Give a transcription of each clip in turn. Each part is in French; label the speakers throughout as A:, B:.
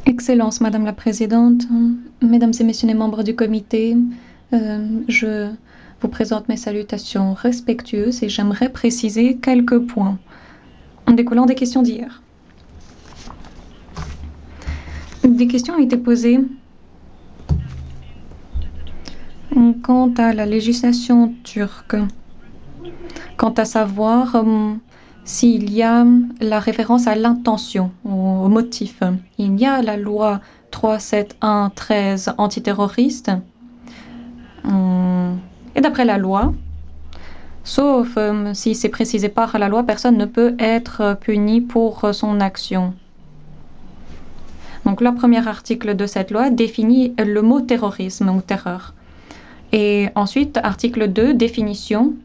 A: Excellence, Madame la Présidente, Mesdames et Messieurs les membres du comité, je vous présente mes salutations respectueuses et j'aimerais préciser quelques points en découlant des questions d'hier. Des questions ont été posées quant à la législation turque, quant à savoir s'il y a la référence à l'intention, au motif. Il y a la loi 371/13 antiterroriste. Et d'après la loi, sauf si c'est précisé par la loi, personne ne peut être puni pour son action. Donc le premier article de cette loi définit le mot terrorisme ou terreur. Et ensuite, article 2, définition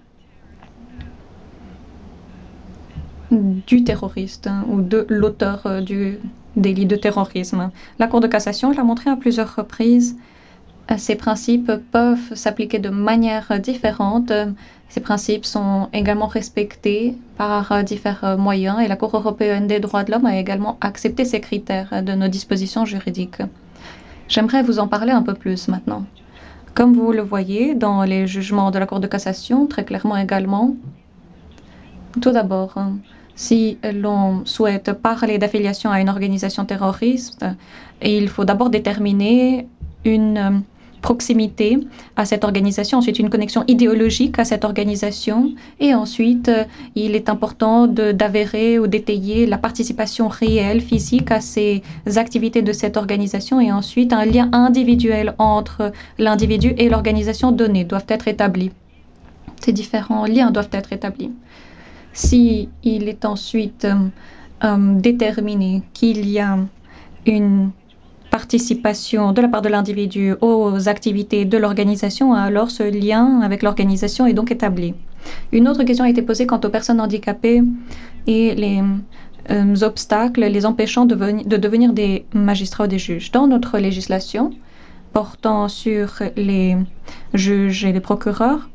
A: du terroriste ou de l'auteur du délit de terrorisme. La Cour de cassation l'a montré à plusieurs reprises. Ces principes peuvent s'appliquer de manière différente. Ces principes sont également respectés par différents moyens et la Cour européenne des droits de l'homme a également accepté ces critères de nos dispositions juridiques. J'aimerais vous en parler un peu plus maintenant. Comme vous le voyez dans les jugements de la Cour de cassation, très clairement également, tout d'abord, si l'on souhaite parler d'affiliation à une organisation terroriste, il faut d'abord déterminer une proximité à cette organisation, ensuite une connexion idéologique à cette organisation, et ensuite il est important d'avérer ou d'étayer la participation réelle, physique à ces activités de cette organisation, et ensuite un lien individuel entre l'individu et l'organisation donnée doivent être établis. Ces différents liens doivent être établis. Si il est ensuite déterminé qu'il y a une participation de la part de l'individu aux activités de l'organisation, alors ce lien avec l'organisation est donc établi. Une autre question a été posée quant aux personnes handicapées et les obstacles les empêchant de devenir des magistrats ou des juges. Dans notre législation portant sur les juges et les procureurs,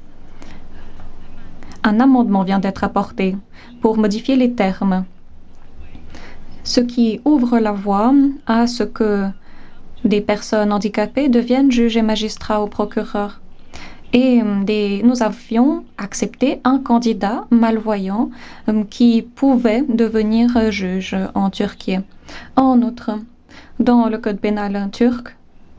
A: un amendement vient d'être apporté pour modifier les termes, ce qui ouvre la voie à ce que des personnes handicapées deviennent juges et magistrats ou procureurs. Et nous avions accepté un candidat malvoyant qui pouvait devenir juge en Turquie. En outre, dans le code pénal turc,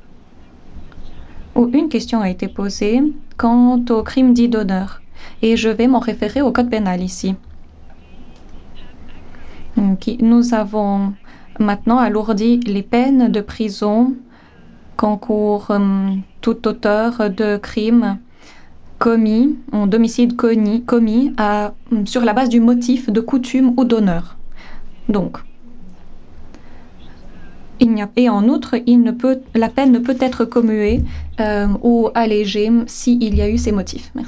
A: où une question a été posée quant au crime dit d'honneur. Et je vais m'en référer au code pénal ici. Nous avons maintenant alourdi les peines de prison qu'encourt tout auteur de crime commis, d'homicide commis sur la base du motif de coutume ou d'honneur. Donc, et en outre, la peine ne peut être commuée ou allégée s'il y a eu ces motifs. Merci.